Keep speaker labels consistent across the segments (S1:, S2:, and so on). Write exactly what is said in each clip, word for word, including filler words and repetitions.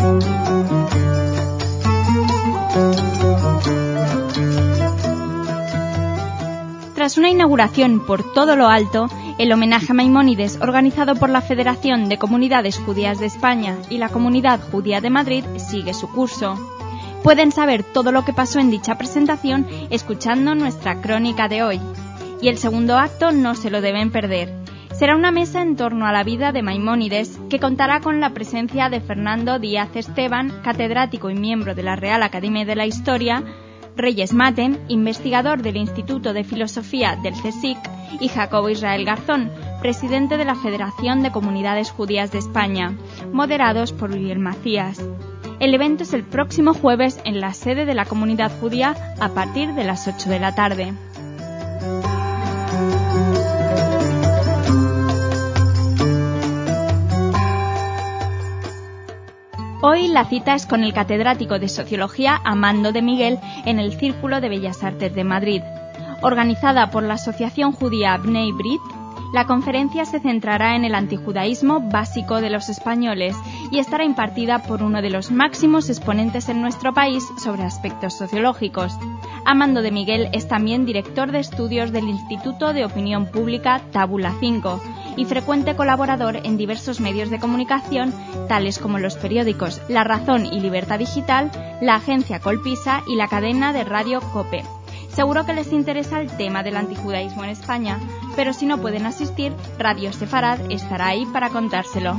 S1: Tras una inauguración por todo lo alto, el homenaje a Maimónides organizado por la Federación de Comunidades Judías de España y la Comunidad Judía de Madrid sigue su curso. Pueden saber todo lo que pasó en dicha presentación escuchando nuestra crónica de hoy. Y el segundo acto no se lo deben perder. Será una mesa en torno a la vida de Maimónides que contará con la presencia de Fernando Díaz Esteban, catedrático y miembro de la Real Academia de la Historia, Reyes Maten, investigador del Instituto de Filosofía del CSIC, y Jacobo Israel Garzón, presidente de la Federación de Comunidades Judías de España, moderados por Uriel Macías. El evento es el próximo jueves en la sede de la Comunidad Judía a partir de las ocho de la tarde. Hoy la cita es con el catedrático de Sociología Amando de Miguel en el Círculo de Bellas Artes de Madrid. Organizada por la Asociación Judía Bnei Brit, la conferencia se centrará en el antijudaísmo básico de los españoles y estará impartida por uno de los máximos exponentes en nuestro país sobre aspectos sociológicos. Amando de Miguel es también director de estudios del Instituto de Opinión Pública Tábula cinco y frecuente colaborador en diversos medios de comunicación, tales como los periódicos La Razón y Libertad Digital, la agencia Colpisa y la cadena de radio COPE. Seguro que les interesa el tema del antijudaísmo en España, pero si no pueden asistir, Radio Sefarad estará ahí para contárselo.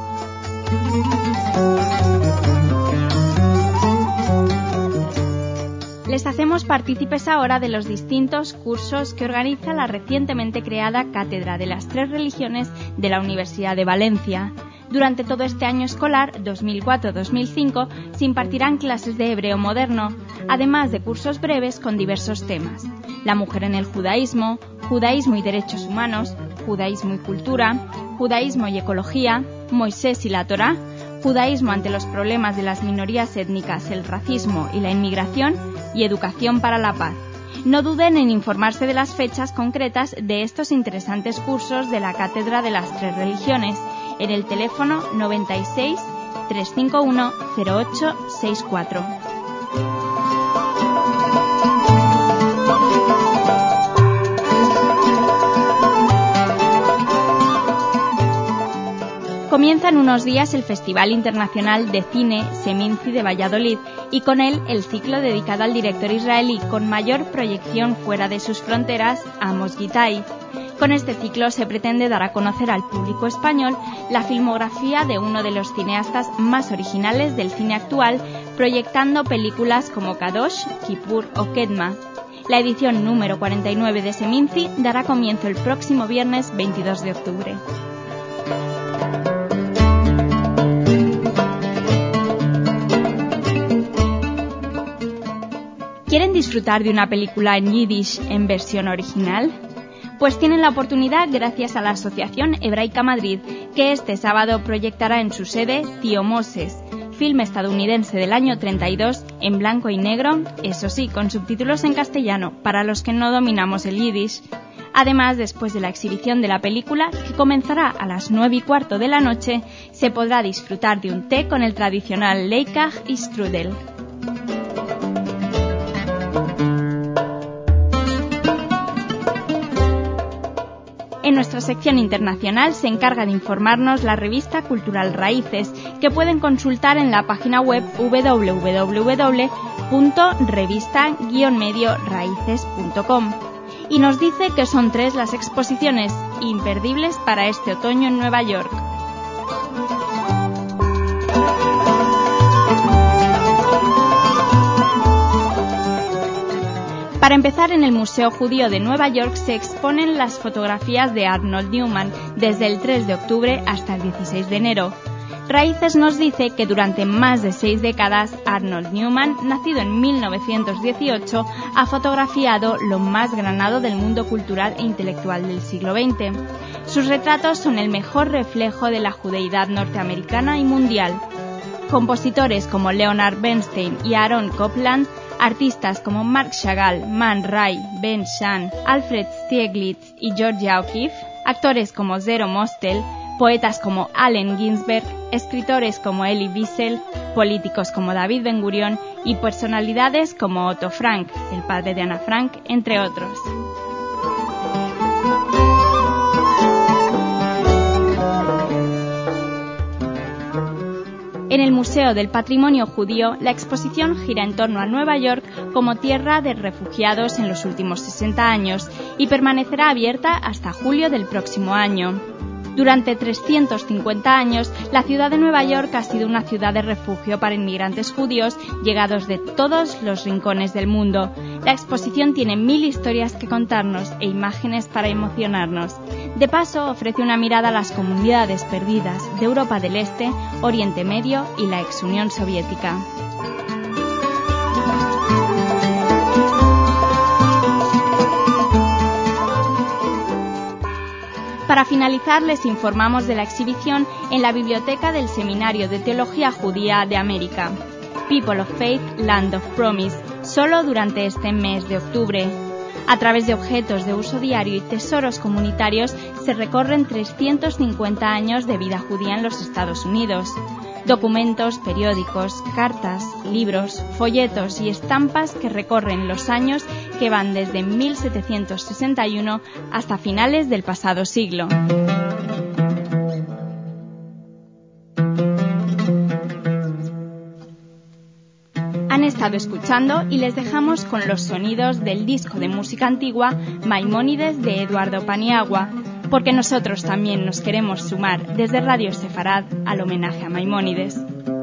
S1: Les hacemos partícipes ahora de los distintos cursos que organiza la recientemente creada Cátedra de las Tres Religiones de la Universidad de Valencia. Durante todo este año escolar dos mil cuatro dos mil cinco se impartirán clases de hebreo moderno, además de cursos breves con diversos temas: la mujer en el judaísmo, judaísmo y derechos humanos, judaísmo y cultura, judaísmo y ecología, Moisés y la Torá, judaísmo ante los problemas de las minorías étnicas, el racismo y la inmigración, y educación para la paz. No duden en informarse de las fechas concretas de estos interesantes cursos de la Cátedra de las Tres Religiones en el teléfono noventa y seis, trescientos cincuenta y uno, cero ocho sesenta y cuatro. Comienza en unos días el Festival Internacional de Cine Seminci de Valladolid y con él el ciclo dedicado al director israelí con mayor proyección fuera de sus fronteras, Amos Gitai. Con este ciclo se pretende dar a conocer al público español la filmografía de uno de los cineastas más originales del cine actual, proyectando películas como Kadosh, Kippur o Kedma. La edición número cuarenta y nueve de Seminci dará comienzo el próximo viernes veintidós de octubre. ¿Quieren disfrutar de una película en yiddish en versión original? Pues tienen la oportunidad gracias a la Asociación Hebraica Madrid, que este sábado proyectará en su sede Tío Moses, filme estadounidense del año treinta y dos, en blanco y negro, eso sí, con subtítulos en castellano, para los que no dominamos el yiddish. Además, después de la exhibición de la película, que comenzará a las nueve y cuarto de la noche, se podrá disfrutar de un té con el tradicional leikach y strudel. En nuestra sección internacional se encarga de informarnos la revista cultural Raíces, que pueden consultar en la página web doble u doble u doble u punto revista guion medio raíces punto com. Y nos dice que son tres las exposiciones imperdibles para este otoño en Nueva York. Para empezar, en el Museo Judío de Nueva York se exponen las fotografías de Arnold Newman desde el tres de octubre hasta el dieciséis de enero. Raíces nos dice que durante más de seis décadas Arnold Newman, nacido en mil novecientos dieciocho, ha fotografiado lo más granado del mundo cultural e intelectual del siglo veinte. Sus retratos son el mejor reflejo de la judeidad norteamericana y mundial. Compositores como Leonard Bernstein y Aaron Copland, artistas como Marc Chagall, Man Ray, Ben Shahn, Alfred Stieglitz y Georgia O'Keeffe, actores como Zero Mostel, poetas como Allen Ginsberg, escritores como Elie Wiesel, políticos como David Ben Gurión y personalidades como Otto Frank, el padre de Ana Frank, entre otros. En el Museo del Patrimonio Judío, la exposición gira en torno a Nueva York como tierra de refugiados en los últimos sesenta años y permanecerá abierta hasta julio del próximo año. Durante trescientos cincuenta años, la ciudad de Nueva York ha sido una ciudad de refugio para inmigrantes judíos llegados de todos los rincones del mundo. La exposición tiene mil historias que contarnos e imágenes para emocionarnos. De paso, ofrece una mirada a las comunidades perdidas de Europa del Este, Oriente Medio y la ex Unión Soviética. Para finalizar, les informamos de la exhibición en la biblioteca del Seminario de Teología Judía de América, People of Faith, Land of Promise, solo durante este mes de octubre. A través de objetos de uso diario y tesoros comunitarios se recorren trescientos cincuenta años de vida judía en los Estados Unidos. Documentos, periódicos, cartas, libros, folletos y estampas que recorren los años que van desde mil setecientos sesenta y uno hasta finales del pasado siglo. Han estado escuchando y les dejamos con los sonidos del disco de música antigua Maimónides de Eduardo Paniagua, porque nosotros también nos queremos sumar desde Radio Sefarad al homenaje a Maimónides.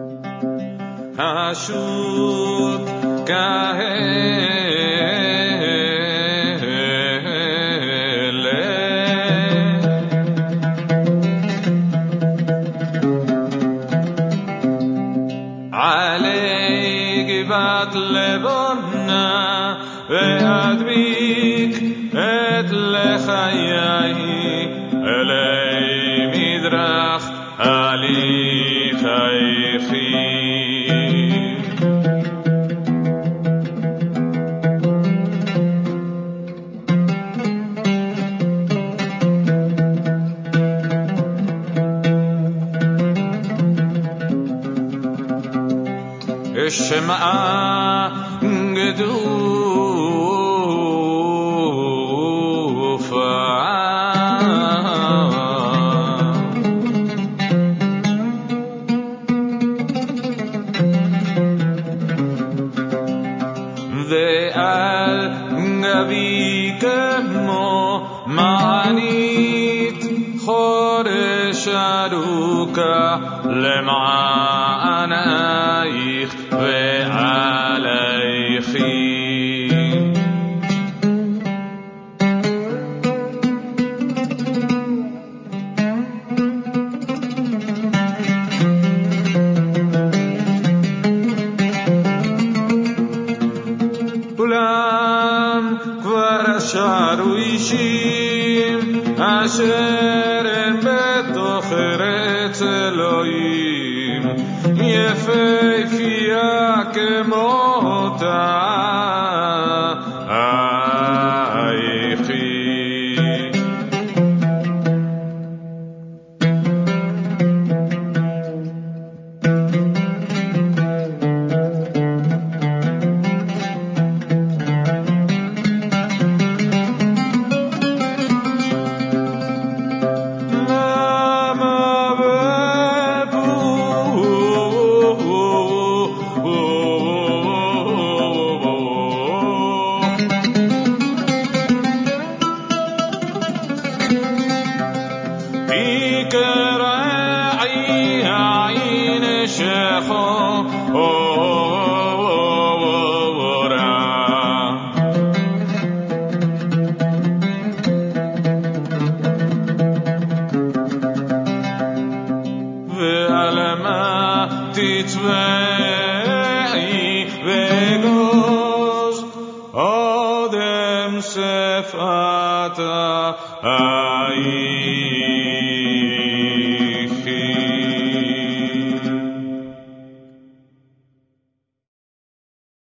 S2: שמעה גדופה ועל גבי כמו מענית חורש ארוכה למענייך ועלייכי כולם כבר שרו אישים אשר הם בתוך ארץ אלוהים יפהפייה כמותה אייכי Adam sefata ai